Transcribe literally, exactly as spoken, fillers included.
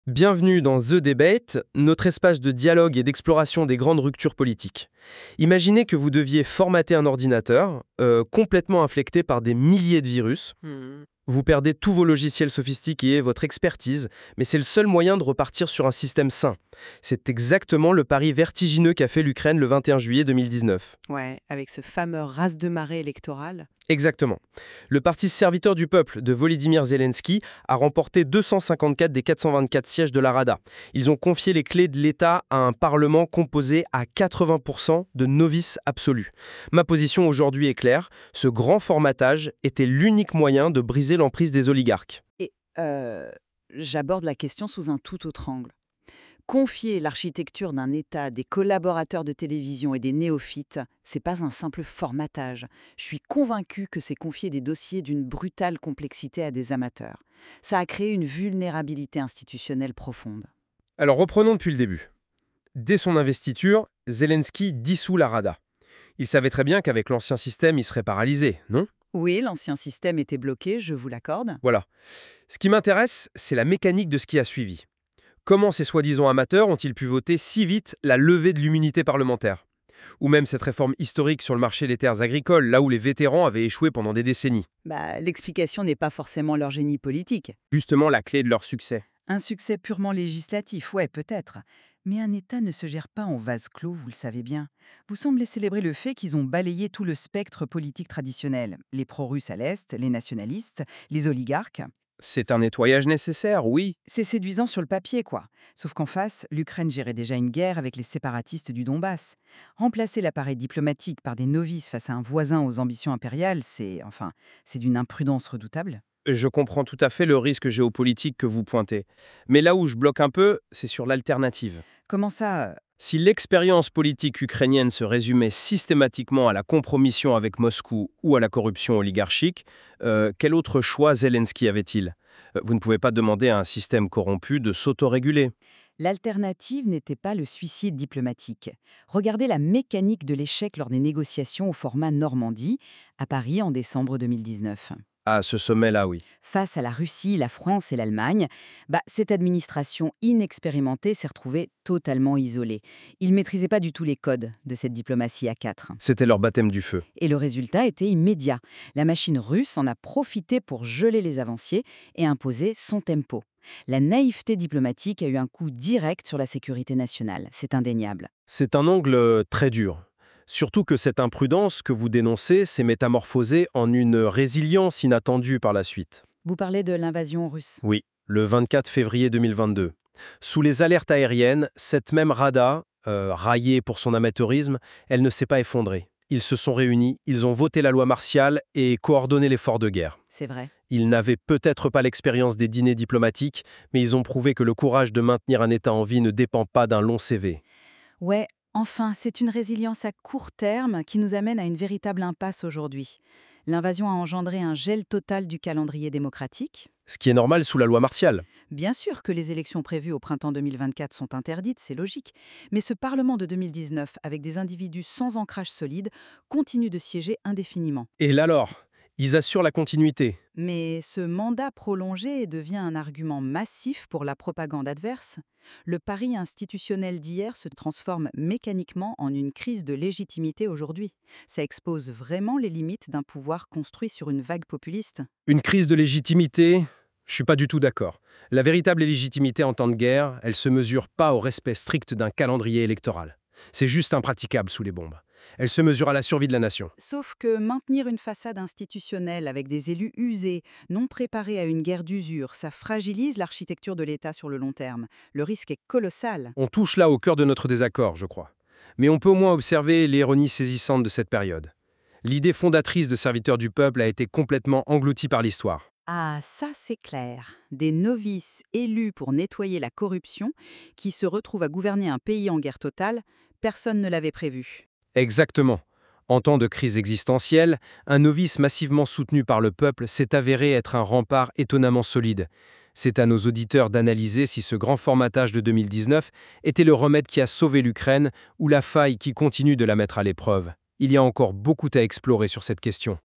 Bienvenue dans The Debate, notre espace de dialogue et d'exploration des grandes ruptures politiques. Imaginez que vous deviez formater un ordinateur, euh, complètement infecté par des milliers de virus. Hmm. Vous perdez tous vos logiciels sophistiqués et votre expertise, mais c'est le seul moyen de repartir sur un système sain. C'est exactement le pari vertigineux qu'a fait l'Ukraine le vingt et un juillet deux mille dix-neuf. Ouais, avec ce fameux raz-de-marée électoral. Exactement. Le parti serviteur du peuple de Volodymyr Zelensky a remporté deux cent cinquante-quatre des quatre cent vingt-quatre sièges de la Rada. Ils ont confié les clés de l'État à un parlement composé à quatre-vingts pour cent de novices absolus. Ma position aujourd'hui est claire, ce grand formatage était l'unique moyen de briser l'emprise des oligarques. Et euh, j'aborde la question sous un tout autre angle. Confier l'architecture d'un État à des collaborateurs de télévision et des néophytes, c'est pas un simple formatage. Je suis convaincue que c'est confier des dossiers d'une brutale complexité à des amateurs. Ça a créé une vulnérabilité institutionnelle profonde. Alors reprenons depuis le début. Dès son investiture, Zelensky dissout la Rada. Il savait très bien qu'avec l'ancien système, il serait paralysé, non ? Oui, l'ancien système était bloqué, je vous l'accorde. Voilà. Ce qui m'intéresse, c'est la mécanique de ce qui a suivi. Comment ces soi-disant amateurs ont-ils pu voter si vite la levée de l'immunité parlementaire ? Ou même cette réforme historique sur le marché des terres agricoles, là où les vétérans avaient échoué pendant des décennies. Bah, l'explication n'est pas forcément leur génie politique. Justement la clé de leur succès. Un succès purement législatif, ouais, peut-être. Mais un État ne se gère pas en vase clos, vous le savez bien. Vous semblez célébrer le fait qu'ils ont balayé tout le spectre politique traditionnel. Les pro-russes à l'Est, les nationalistes, les oligarques. C'est un nettoyage nécessaire, oui. C'est séduisant sur le papier, quoi. Sauf qu'en face, l'Ukraine gérait déjà une guerre avec les séparatistes du Donbass. Remplacer l'appareil diplomatique par des novices face à un voisin aux ambitions impériales, c'est, enfin, c'est d'une imprudence redoutable. Je comprends tout à fait le risque géopolitique que vous pointez. Mais là où je bloque un peu, c'est sur l'alternative. Comment ça euh, Si l'expérience politique ukrainienne se résumait systématiquement à la compromission avec Moscou ou à la corruption oligarchique, euh, quel autre choix Zelensky avait-il ? Euh, Vous ne pouvez pas demander à un système corrompu de s'autoréguler. L'alternative n'était pas le suicide diplomatique. Regardez la mécanique de l'échec lors des négociations au format Normandie, à Paris en décembre deux mille dix-neuf. À ce sommet-là, oui. Face à la Russie, la France et l'Allemagne, bah, cette administration inexpérimentée s'est retrouvée totalement isolée. Ils ne maîtrisaient pas du tout les codes de cette diplomatie à quatre. C'était leur baptême du feu. Et le résultat était immédiat. La machine russe en a profité pour geler les avanciers et imposer son tempo. La naïveté diplomatique a eu un coup direct sur la sécurité nationale, c'est indéniable. C'est un angle euh, très dur. Surtout que cette imprudence que vous dénoncez s'est métamorphosée en une résilience inattendue par la suite. Vous parlez de l'invasion russe. Oui, le vingt-quatre février deux mille vingt-deux. Sous les alertes aériennes, cette même Rada, euh, raillée pour son amateurisme, elle ne s'est pas effondrée. Ils se sont réunis, ils ont voté la loi martiale et coordonné l'effort de guerre. C'est vrai. Ils n'avaient peut-être pas l'expérience des dîners diplomatiques, mais ils ont prouvé que le courage de maintenir un État en vie ne dépend pas d'un long C V. Ouais, enfin, c'est une résilience à court terme qui nous amène à une véritable impasse aujourd'hui. L'invasion a engendré un gel total du calendrier démocratique. Ce qui est normal sous la loi martiale. Bien sûr que les élections prévues au printemps deux mille vingt-quatre sont interdites, c'est logique. Mais ce Parlement de deux mille dix-neuf, avec des individus sans ancrage solide, continue de siéger indéfiniment. Et là alors, ils assurent la continuité. Mais ce mandat prolongé devient un argument massif pour la propagande adverse. Le pari institutionnel d'hier se transforme mécaniquement en une crise de légitimité aujourd'hui. Ça expose vraiment les limites d'un pouvoir construit sur une vague populiste. Une crise de légitimité, je suis pas du tout d'accord. La véritable légitimité en temps de guerre, elle se mesure pas au respect strict d'un calendrier électoral. C'est juste impraticable sous les bombes. Elle se mesure à la survie de la nation. Sauf que maintenir une façade institutionnelle avec des élus usés, non préparés à une guerre d'usure, ça fragilise l'architecture de l'État sur le long terme. Le risque est colossal. On touche là au cœur de notre désaccord, je crois. Mais on peut au moins observer l'ironie saisissante de cette période. L'idée fondatrice de serviteur du peuple a été complètement engloutie par l'histoire. Ah, ça c'est clair. Des novices élus pour nettoyer la corruption, qui se retrouvent à gouverner un pays en guerre totale, personne ne l'avait prévu. Exactement. En temps de crise existentielle, un novice massivement soutenu par le peuple s'est avéré être un rempart étonnamment solide. C'est à nos auditeurs d'analyser si ce grand formatage de deux mille dix-neuf était le remède qui a sauvé l'Ukraine ou la faille qui continue de la mettre à l'épreuve. Il y a encore beaucoup à explorer sur cette question.